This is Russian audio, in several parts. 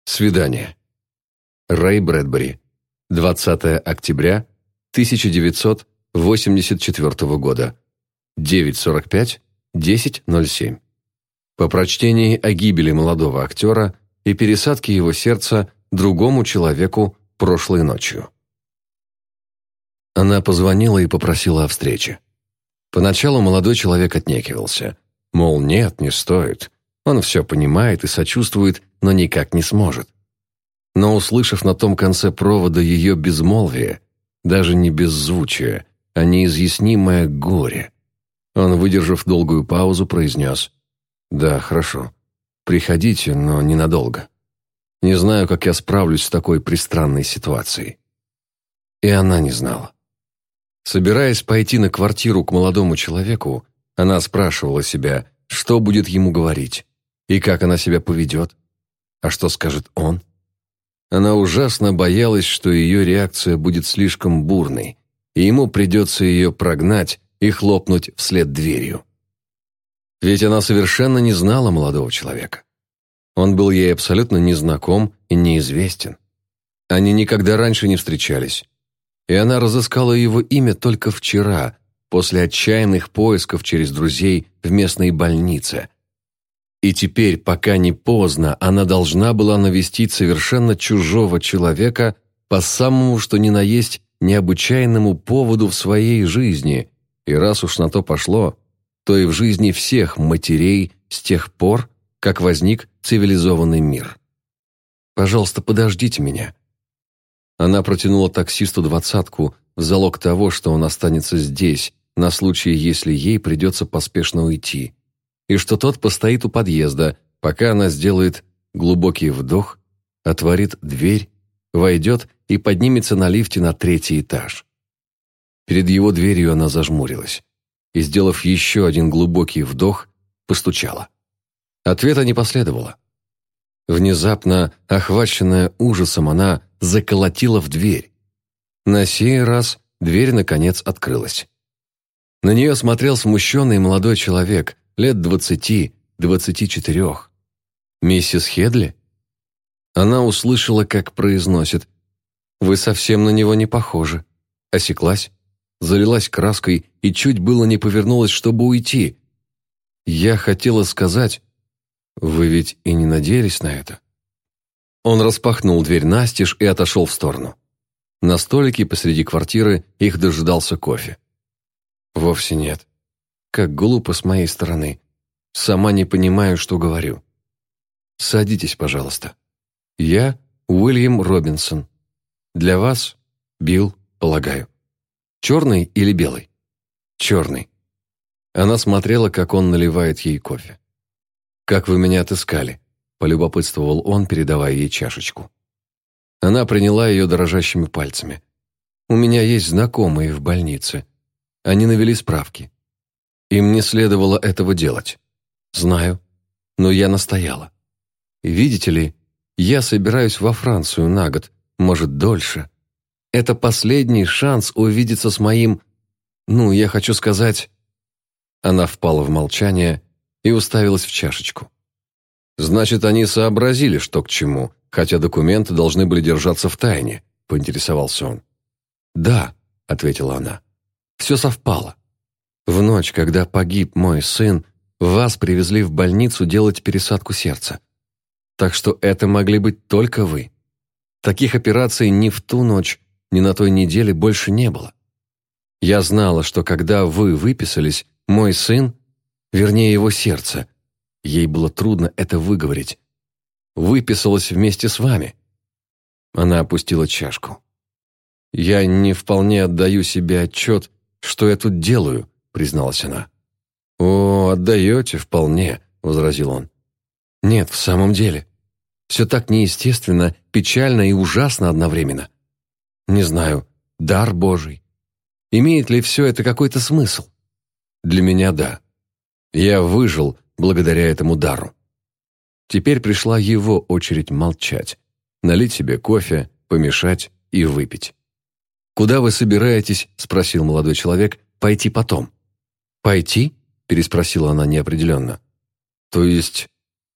Свидание. Рэй Брэдбери. 20 октября 1984 года. 9:45, 10:07. По прочтении о гибели молодого актера и пересадке его сердца другому человеку прошлой ночью. Она позвонила и попросила о встрече. Поначалу молодой человек отнекивался. Мол, нет, не стоит. Он все понимает и сочувствует, но никак не сможет. Но, услышав на том конце провода ее безмолвие, даже не беззвучие, а неизъяснимое горе, он, выдержав долгую паузу, произнес: «Да, хорошо. Приходите, но ненадолго. Не знаю, как я справлюсь с такой пристранной ситуацией». И она не знала. Собираясь пойти на квартиру к молодому человеку, она спрашивала себя, что будет ему говорить, и как она себя поведет, а что скажет он. Она ужасно боялась, что ее реакция будет слишком бурной, и ему придется ее прогнать и хлопнуть вслед дверью. Ведь она совершенно не знала молодого человека. Он был ей абсолютно незнаком и неизвестен. Они никогда раньше не встречались. И она разыскала его имя только вчера, после отчаянных поисков через друзей в местной больнице. И теперь, пока не поздно, она должна была навестить совершенно чужого человека по самому что ни на есть необычайному поводу в своей жизни, и раз уж на то пошло, то и в жизни всех матерей с тех пор, как возник цивилизованный мир. «Пожалуйста, подождите меня». Она протянула таксисту 20-ку в залог того, что он останется здесь, на случай, если ей придется поспешно уйти, и что тот постоит у подъезда, пока она сделает глубокий вдох, отворит дверь, войдет и поднимется на лифте на 3-й этаж. Перед его дверью она зажмурилась и, сделав еще один глубокий вдох, постучала. Ответа не последовало. Внезапно, охваченная ужасом, она заколотила в дверь. На сей раз дверь, наконец, открылась. На нее смотрел смущенный молодой человек, лет 20-24. «Миссис Хедли?» Она услышала, как произносит: «Вы совсем на него не похожи». Осеклась, залилась краской и чуть было не повернулась, чтобы уйти. «Я хотела сказать, вы ведь и не надеялись на это?» Он распахнул дверь настежь и отошел в сторону. На столике посреди квартиры их дожидался кофе. «Вовсе нет. Как глупо с моей стороны. Сама не понимаю, что говорю. Садитесь, пожалуйста. Я Уильям Робинсон. Для вас Билл, полагаю. Черный или белый?» «Черный». Она смотрела, как он наливает ей кофе. «Как вы меня отыскали?» – полюбопытствовал он, передавая ей чашечку. Она приняла ее дрожащими пальцами. «У меня есть знакомые в больнице. Они навели справки. Им не следовало этого делать. Знаю, но я настояла. Видите ли, я собираюсь во Францию на год, может, дольше. Это последний шанс увидеться с моим... я хочу сказать...» Она впала в молчание и уставилась в чашечку. «Значит, они сообразили, что к чему, хотя документы должны были держаться в тайне», — поинтересовался он. «Да», — ответила она, — «все совпало. В ночь, когда погиб мой сын, вас привезли в больницу делать пересадку сердца. Так что это могли быть только вы. Таких операций ни в ту ночь, ни на той неделе больше не было. Я знала, что когда вы выписались, мой сын, вернее его сердце, ей было трудно это выговорить, выписалось вместе с вами». Она опустила чашку. «Я не вполне отдаю себе отчет, что я тут делаю», — призналась она. «О, отдаете вполне», — возразил он. «Нет, в самом деле. Все так неестественно, печально и ужасно одновременно. Не знаю, дар Божий. Имеет ли все это какой-то смысл? Для меня да. Я выжил благодаря этому дару». Теперь пришла его очередь молчать, налить себе кофе, помешать и выпить. «Куда вы собираетесь?» – спросил молодой человек. «Пойти потом». «Пойти?» – переспросила она неопределенно. «То есть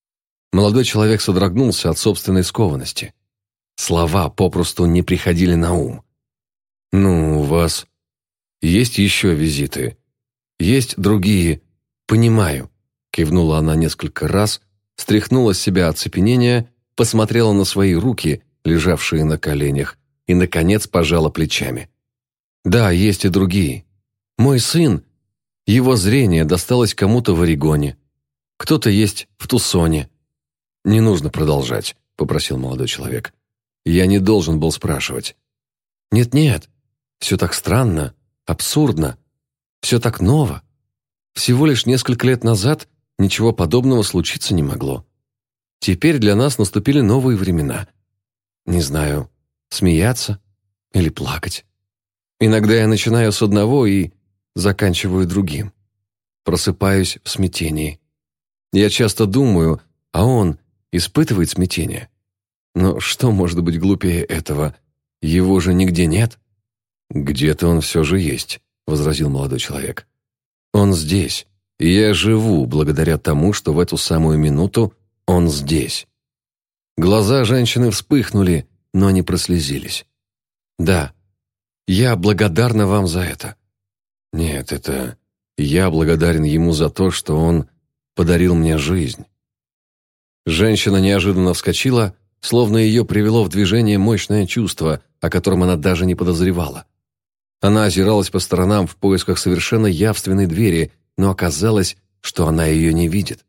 Молодой человек содрогнулся от собственной скованности. Слова попросту не приходили на ум. «Ну, у вас есть еще визиты? Есть другие? Понимаю», — кивнула она несколько раз, стряхнула с себя оцепенение, посмотрела на свои руки, лежавшие на коленях, и, наконец, пожала плечами. «Да, есть и другие. Мой сын, его зрение досталось кому-то в Орегоне, кто-то есть в Тусоне». «Не нужно продолжать», — попросил молодой человек. «Я не должен был спрашивать». «Нет-нет, все так странно, абсурдно, все так ново. Всего лишь несколько лет назад ничего подобного случиться не могло. Теперь для нас наступили новые времена. Не знаю, смеяться или плакать. Иногда я начинаю с одного и заканчиваю другим. Просыпаюсь в смятении. Я часто думаю, а он испытывает смятение. Но что может быть глупее этого? Его же нигде нет». «Где-то он все же есть», — возразил молодой человек. «Он здесь, и я живу благодаря тому, что в эту самую минуту он здесь». Глаза женщины вспыхнули, но не прослезились. «Да, я благодарна вам за это». «Нет, это я благодарен ему за то, что он подарил мне жизнь». Женщина неожиданно вскочила, словно ее привело в движение мощное чувство, о котором она даже не подозревала. Она озиралась по сторонам в поисках совершенно явственной двери, но оказалось, что она ее не видит.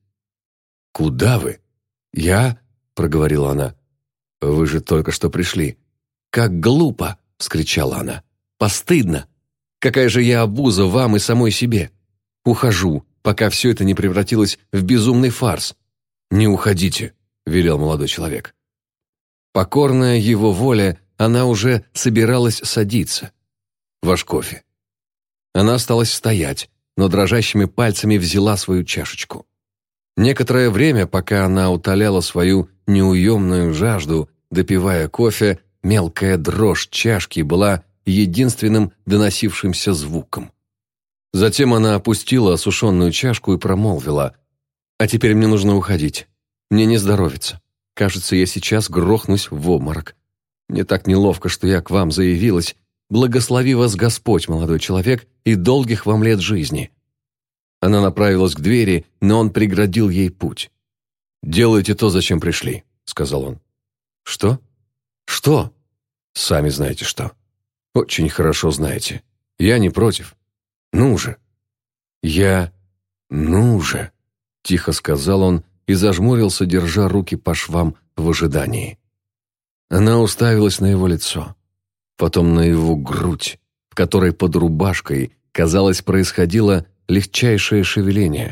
«Куда вы?» «Я?» — проговорила она. «Вы же только что пришли». «Как глупо!» — вскричала она. «Постыдно! Какая же я обуза вам и самой себе! Ухожу, пока все это не превратилось в безумный фарс». «Не уходите», — велел молодой человек. Покорная его воле, она уже собиралась садиться. «Ваш кофе». Она осталась стоять, но дрожащими пальцами взяла свою чашечку. Некоторое время, пока она утоляла свою неуемную жажду, допивая кофе, мелкая дрожь чашки была единственным доносившимся звуком. Затем она опустила осушенную чашку и промолвила: «А теперь мне нужно уходить. Мне не здоровится. Кажется, я сейчас грохнусь в обморок. Мне так неловко, что я к вам заявилась. Благослови вас Господь, молодой человек, и долгих вам лет жизни». Она направилась к двери, но он преградил ей путь. «Делайте то, зачем пришли», — сказал он. «Что? Что?» «Сами знаете что. Очень хорошо знаете. Я не против. Ну же». «Ну же», — тихо сказал он и зажмурился, держа руки по швам в ожидании. Она уставилась на его лицо, потом на его грудь, в которой под рубашкой, казалось, происходило легчайшее шевеление.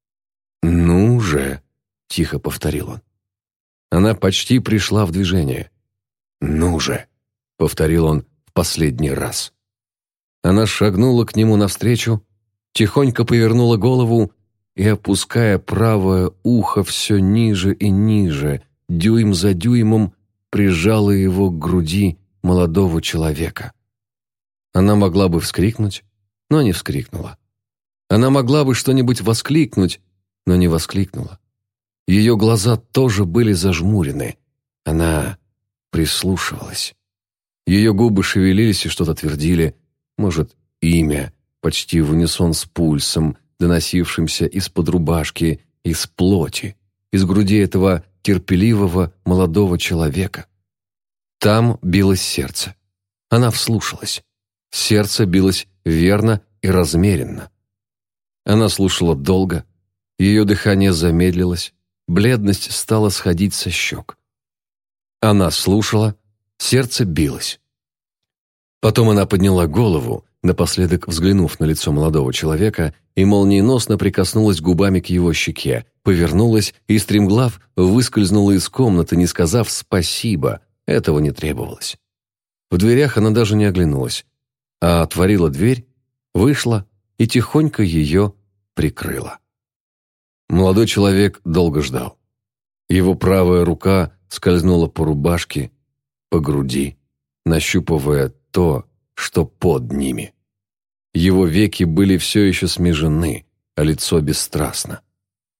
«Ну же», — тихо повторил он. Она почти пришла в движение. «Ну же», — повторил он в последний раз. Она шагнула к нему навстречу, тихонько повернула голову и, опуская правое ухо все ниже и ниже, дюйм за дюймом, прижала его к груди молодого человека. Она могла бы вскрикнуть, но не вскрикнула. Она могла бы что-нибудь воскликнуть, но не воскликнула. Ее глаза тоже были зажмурены. Она прислушивалась. Ее губы шевелились и что-то твердили, может, имя, почти в унисон с пульсом, доносившимся из-под рубашки, из плоти, из груди этого терпеливого молодого человека. Там билось сердце. Она вслушалась. Сердце билось верно и размеренно. Она слушала долго, ее дыхание замедлилось, бледность стала сходить со щек. Она слушала, сердце билось. Потом она подняла голову, напоследок взглянув на лицо молодого человека, и молниеносно прикоснулась губами к его щеке, повернулась и, стремглав, выскользнула из комнаты, не сказав «спасибо», этого не требовалось. В дверях она даже не оглянулась, а отворила дверь, вышла и тихонько ее прикрыла. Молодой человек долго ждал. Его правая рука скользнула по рубашке, по груди, нащупывая то, что под ними. Его веки были все еще смежены, а лицо бесстрастно.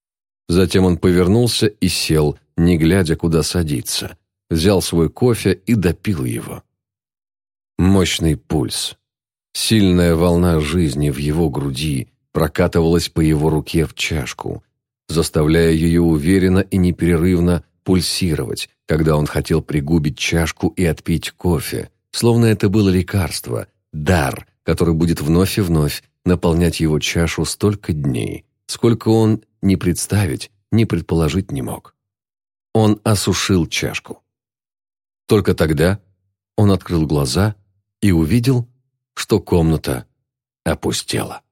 Затем он повернулся и сел, не глядя, куда садиться. Взял свой кофе и допил его. Мощный пульс. Сильная волна жизни в его груди прокатывалась по его руке в чашку, заставляя ее уверенно и непрерывно пульсировать, когда он хотел пригубить чашку и отпить кофе, словно это было лекарство, дар, который будет вновь и вновь наполнять его чашу столько дней, сколько он ни представить, ни предположить не мог. Он осушил чашку. Только тогда он открыл глаза и увидел, что комната опустела.